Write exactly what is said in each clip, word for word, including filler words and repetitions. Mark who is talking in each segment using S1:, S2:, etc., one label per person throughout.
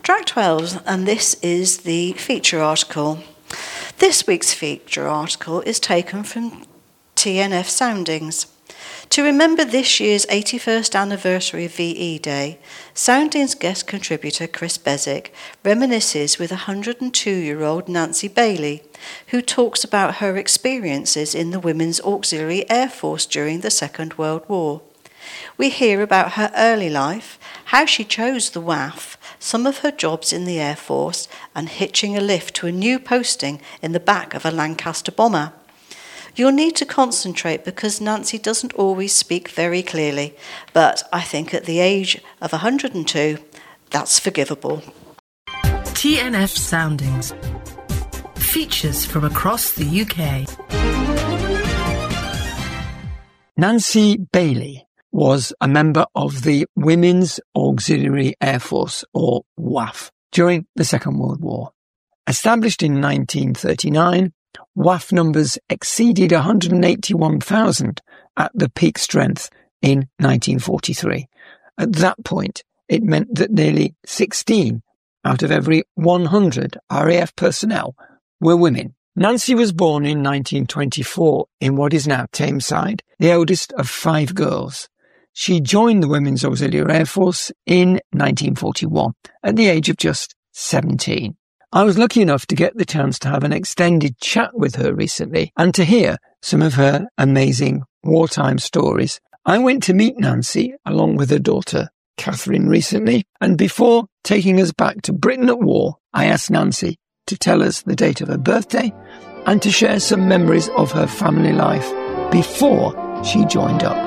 S1: Track twelve, and this is the feature article. This week's feature article is taken from T N F Soundings. To remember this year's eighty-first anniversary of V E Day, Soundings guest contributor Chris Bezic reminisces with one hundred two-year-old Nancy Bailey, who talks about her experiences in the Women's Auxiliary Air Force during the Second World War. We hear about her early life, how she chose the W A F, some of her jobs in the Air Force, and hitching a lift to a new posting in the back of a Lancaster bomber. You'll need to concentrate because Nancy doesn't always speak very clearly, but I think at the age of one hundred two, that's forgivable.
S2: T N F Soundings. Features from across the U K.
S3: Nancy Bailey was a member of the Women's Auxiliary Air Force, or W A F, during the Second World War. Established in nineteen thirty-nine, W A F numbers exceeded one hundred eighty-one thousand at the peak strength in nineteen forty-three. At that point, it meant that nearly sixteen out of every one hundred R A F personnel were women. Nancy was born in nineteen twenty-four in what is now Tameside, the eldest of five girls. She joined the Women's Auxiliary Air Force in nineteen forty-one at the age of just seventeen. I was lucky enough to get the chance to have an extended chat with her recently and to hear some of her amazing wartime stories. I went to meet Nancy along with her daughter, Catherine, recently, and before taking us back to Britain at war, I asked Nancy to tell us the date of her birthday and to share some memories of her family life before she joined up.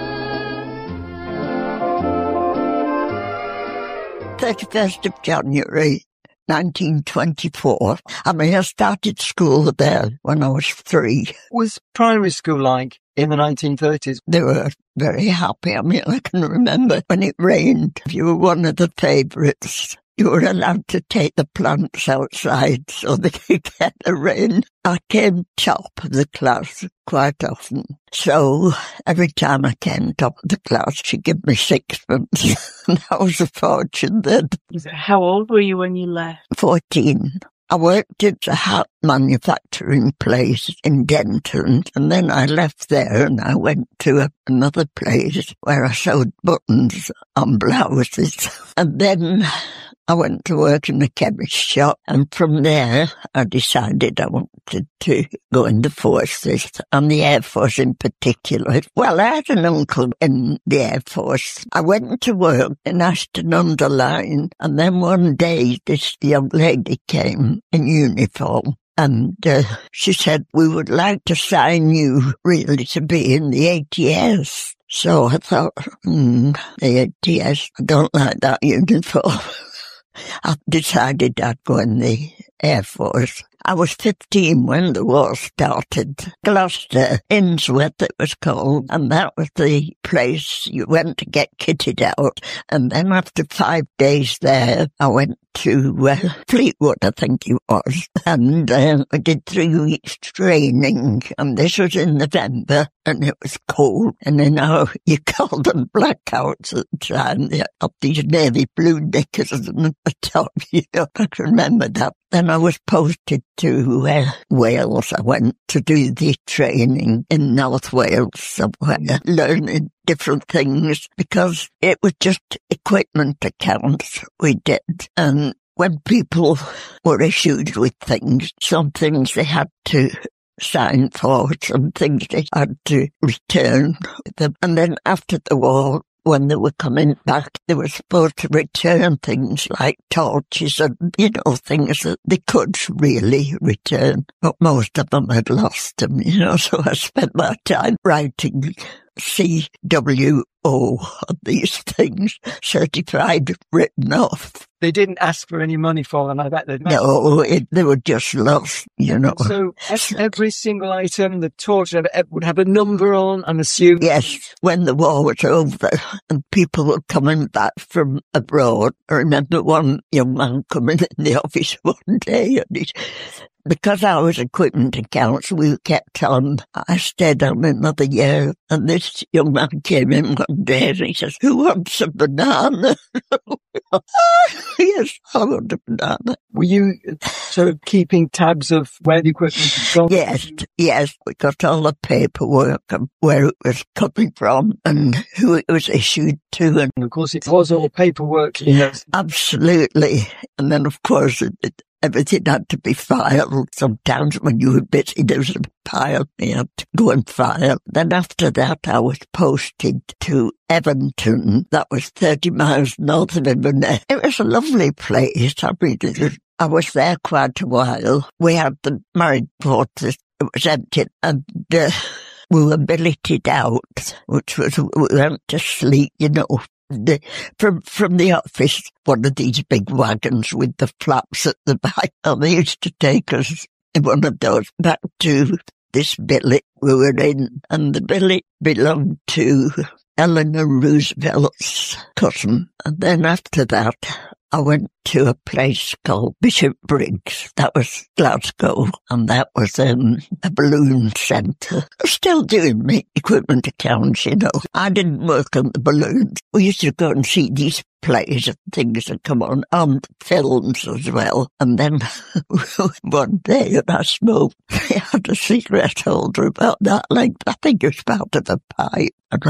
S4: thirty-first of January nineteen twenty-four. I mean, I started school there when I was three.
S3: What was primary school like in the nineteen thirties?
S4: They were very happy. I mean, I can remember when it rained. If you were one of the favourites, you were allowed to take the plants outside so they could get the rain. I came top of the class quite often. So every time I came top of the class, she'd give me sixpence. And that was a fortune then.
S5: How old were you when you left?
S4: fourteen. I worked at a hat manufacturing place in Denton, and then I left there and I went to a, another place where I sewed buttons on blouses. And then I went to work in a chemist shop, and from there I decided I wanted to go in the forces, and the Air Force in particular. Well, I had an uncle in the Air Force. I went to work in Ashton-under-Lyne, and then one day this young lady came in uniform. And uh, she said, we would like to sign you really to be in the A T S. So I thought, hmm, the A T S, I don't like that uniform. I decided I'd go in the Air Force. I was fifteen when the war started. Gloucester, Innsworth it was called, and that was the place you went to get kitted out. And then after five days there, I went to uh, Fleetwood, I think it was, and uh, I did three weeks training, and this was in November, and it was cold, and then uh, you called them blackouts at the time. They had these navy blue knickers on the top, you know, I can remember that. Then I was posted to uh, Wales. I went to do the training in North Wales somewhere, learning different things, because it was just equipment accounts we did. And when people were issued with things, some things they had to sign for, some things they had to return them. And then after the war, when they were coming back, they were supposed to return things like torches and, you know, things that they could really return. But most of them had lost them, you know, so I spent my time writing C W O on these things, certified written off.
S3: They didn't ask for any money for them, I bet they'd...
S4: No, it, they were just lost, you know.
S3: So every single item, the torch would have a number on, I'm assuming?
S4: Yes, when the war was over and people were coming back from abroad. I remember one young man coming in the office one day and he because I was equipment accounts, we kept on. I stayed on another year, and this young man came in one day and he says, "Who wants a banana?" Yes, I want a banana.
S3: Were you sort of keeping tabs of where the equipment had gone?
S4: Yes, yes. We got all the paperwork of where it was coming from and who it was issued to. And
S3: of course, it was all paperwork. You know.
S4: Absolutely. And then, of course, it, it, everything had to be filed. Sometimes when you were busy, there was a pile you had to go and file. Then after that, I was posted to Evanton. That was thirty miles north of Inverness. It was a lovely place. I mean, it was, I was there quite a while. We had the married quarters. It was empty, and uh, we were billeted out, which was, we went to sleep, you know. The, from from the office, one of these big wagons with the flaps at the back, and they used to take us in one of those back to this billet we were in, and the billet belonged to Eleanor Roosevelt's cousin. And then after that, I went to a place called Bishop Briggs. That was Glasgow, and that was um, a balloon centre. Still doing me equipment accounts, you know. I didn't work on the balloons. We used to go and see these plays and things that come on, on films as well. And then one day, and I smoked, I had a cigarette holder about that length. I think it was part of a pipe. And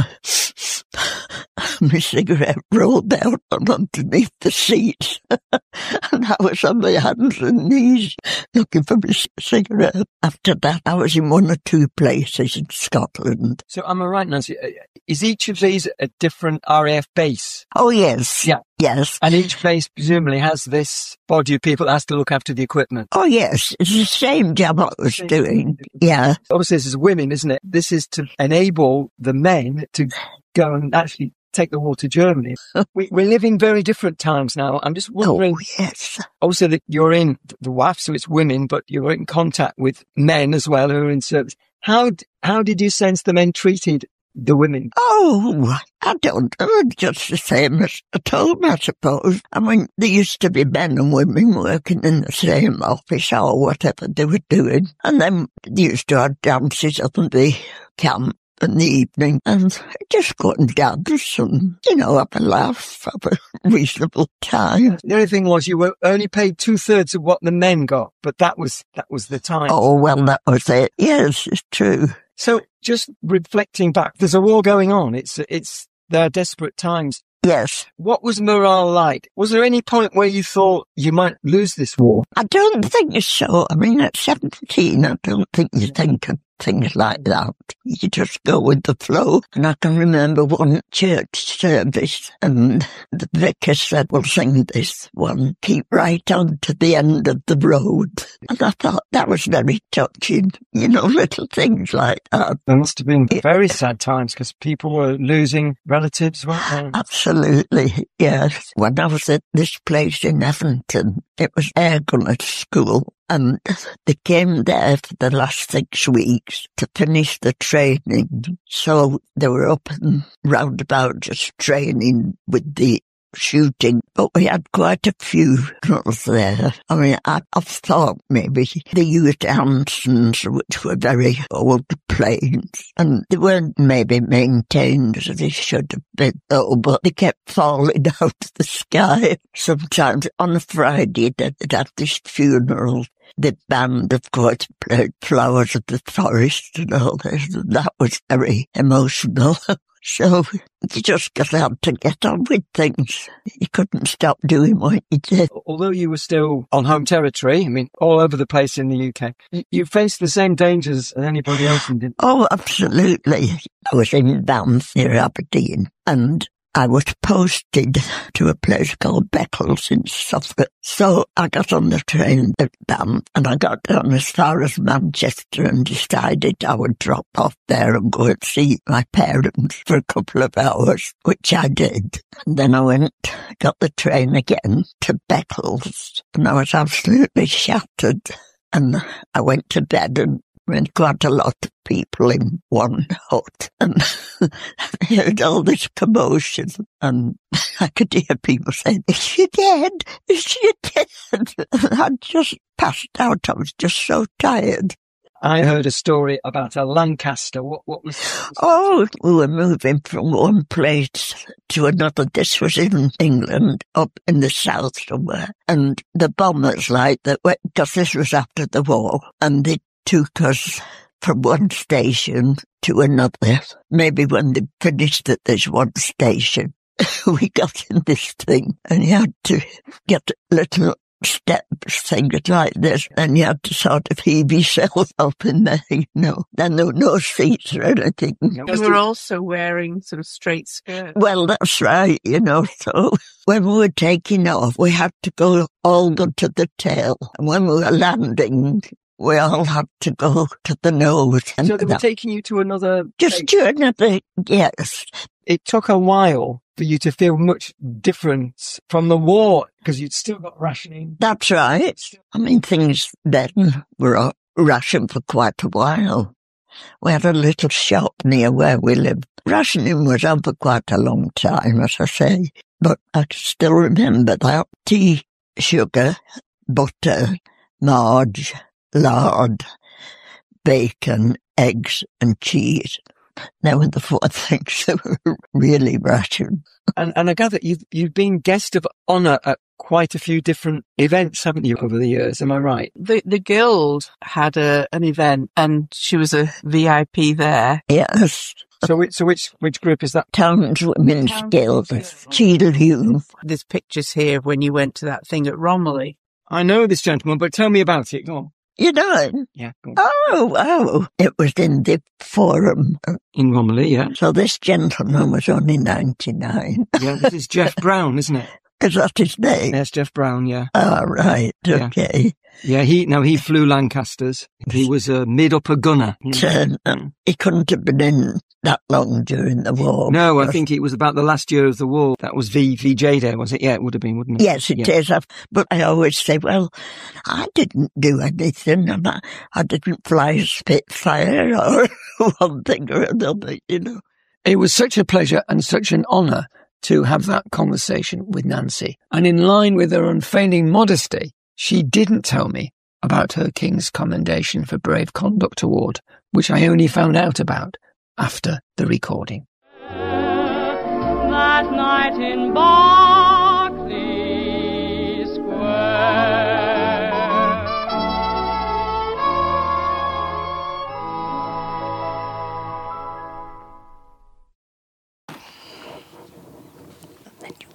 S4: my cigarette rolled out and underneath the seat. And I was on my hands and knees looking for my cigarette. After that, I was in one or two places in Scotland.
S3: So am I right, Nancy? Is each of these a different R A F base?
S4: Oh, yes.
S3: Yeah.
S4: Yes.
S3: And each place presumably has this body of people that has to look after the equipment.
S4: Oh, yes. It's the same job I was doing. Yeah.
S3: Obviously, this is women, isn't it? This is to enable the men to go and actually take the war to Germany. we, we live in very different times now. I'm just wondering.
S4: Oh, yes.
S3: Also, that you're in the W A F, so it's women, but you're in contact with men as well who are in service. How, how did you sense the men treated the women?
S4: Oh, I don't know. Just the same as at home, I suppose. I mean, there used to be men and women working in the same office or whatever they were doing. And then they used to have dances up in the camp in the evening and just go and dance and, you know, have a laugh, have a reasonable time.
S3: The only thing was you were only paid two-thirds of what the men got, but that was that was the time.
S4: Oh, well, that was it. Yes, it's true.
S3: So just reflecting back, there's a war going on. It's, it's, there are desperate times.
S4: Yes.
S3: What was morale like? Was there any point where you thought you might lose this war?
S4: I don't think so. I mean, at seventeen, I don't think you think of things like that. You just go with the flow. And I can remember one church service, and the vicar said, "We'll sing this one, keep right on to the end of the road." And I thought that was very touching. You know, little things like that.
S3: There must have been very sad times because people were losing relatives, weren't they?
S4: Absolutely, yes. When I was at this place in Evanton, it was Air Gunner School. And they came there for the last six weeks to finish the training. So they were up and round about just training with the shooting. But we had quite a few girls there. I mean, I, I've thought maybe they used Ansons, which were very old planes. And they weren't maybe maintained as they should have been, though, but they kept falling out of the sky. Sometimes on a Friday, they'd have this funeral. The band, of course, played Flowers of the Forest and all this. And that was very emotional. So you just got to have to get on with things. You couldn't stop doing what you did.
S3: Although you were still on home territory, I mean, all over the place in the U K, you faced the same dangers as anybody else in didn't?
S4: Oh, absolutely. I was in Banff near Aberdeen, and I was posted to a place called Beccles in Suffolk. So I got on the train at Banff and I got down as far as Manchester and decided I would drop off there and go and see my parents for a couple of hours, which I did. And then I went, got the train again to Beccles, and I was absolutely shattered. And I went to bed, and We had quite a lot of people in one hut, and I heard all this commotion, and I could hear people saying, "Is she dead? Is she dead?" And I just passed out. I was just so tired.
S3: I heard a story about a Lancaster. What, what was that?
S4: Oh, we were moving from one place to another. This was in England, up in the south somewhere. And the bombers, like that, because this was after the war, and they took us from one station to another. Maybe when they finished at this one station, we got in this thing, and you had to get little steps, things like this, and you had to sort of heave yourself up in there, you know. Then there were no seats or anything.
S5: You were also wearing sort of straight skirts.
S4: Well, that's right, you know. So when we were taking off, we had to go all go to the tail. And when we were landing, we all had to go to the nose. And
S3: So they were
S4: that-
S3: taking you to another
S4: just
S3: place.
S4: to another, yes.
S3: It took a while for you to feel much difference from the war, because you'd still got rationing.
S4: That's right. I mean, things then were rationed for quite a while. We had a little shop near where we lived. Rationing was on for quite a long time, as I say. But I can still remember that. Tea, sugar, butter, marge, lard, bacon, eggs and cheese. They were the four things that were really rationed.
S3: And, and I gather you've, you've been guest of honour at quite a few different events, haven't you, over the years? Am I right?
S5: The the guild had a an event, and she was a V I P there.
S4: Yes.
S3: So which, so which, which group is that?
S4: Towns Women's
S5: Towns
S4: Guild,
S5: Women's Guild.
S4: Cheadle Hume.
S5: There's pictures here of when you went to that thing at Romilly.
S3: I know this gentleman, but tell me about it. Go on.
S4: You know,
S3: Yeah, go on.
S4: oh, wow. It was in the Forum.
S3: In Romilly, yeah.
S4: So this gentleman was only ninety-nine.
S3: Yeah, this is Jeff Brown, isn't it?
S4: Is that his name?
S3: Yes, Jeff Brown, yeah.
S4: Oh, right.
S3: Yeah.
S4: Okay.
S3: Yeah, he, now he flew Lancasters. He was a mid-upper gunner.
S4: So, um, he couldn't have been in that long during the war.
S3: No, I think it was about the last year of the war. That was V, VJ Day, was it? Yeah, it would have been, wouldn't it?
S4: Yes, it
S3: yeah.
S4: is. I've- But I always say, well, I didn't do anything, and I, I didn't fly a Spitfire or one thing or another, you know.
S3: It was such a pleasure and such an honour to have that conversation with Nancy. And in line with her unfeigned modesty, she didn't tell me about her King's Commendation for Brave Conduct Award, which I only found out about after the recording.
S6: That night in Bath.